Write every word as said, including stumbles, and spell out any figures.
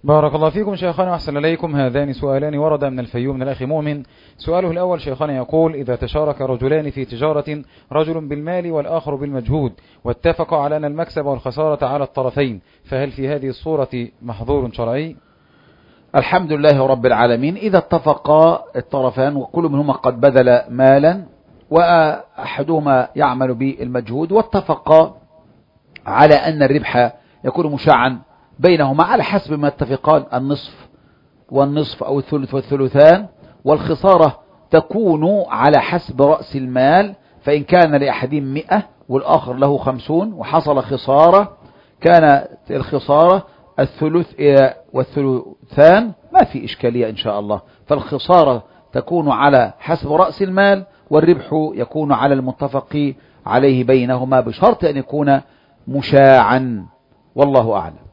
بارك الله فيكم شيخنا وأحسن إليكم. هذان سؤالان ورد من الفيوم من الأخ مؤمن. سؤاله الأول شيخنا يقول: إذا تشارك رجلان في تجارة، رجل بالمال والآخر بالمجهود، واتفقوا على أن المكسب والخسارة على الطرفين، فهل في هذه الصورة محظور شرعي؟ الحمد لله رب العالمين. إذا اتفقا الطرفان وكل منهما قد بذل مالا وأحدهما يعمل بالمجهود، واتفقا على أن الربح يكون مشاعا بينهما على حسب ما اتفقان، النصف والنصف أو الثلث والثلثان، والخسارة تكون على حسب رأس المال، فإن كان لأحدهم مئة والآخر له خمسون وحصل خسارة، كان الخسارة الثلث والثلثان، ما في إشكالية إن شاء الله. فالخسارة تكون على حسب رأس المال، والربح يكون على المتفق عليه بينهما، بشرط أن يكون مشاعا، والله أعلم.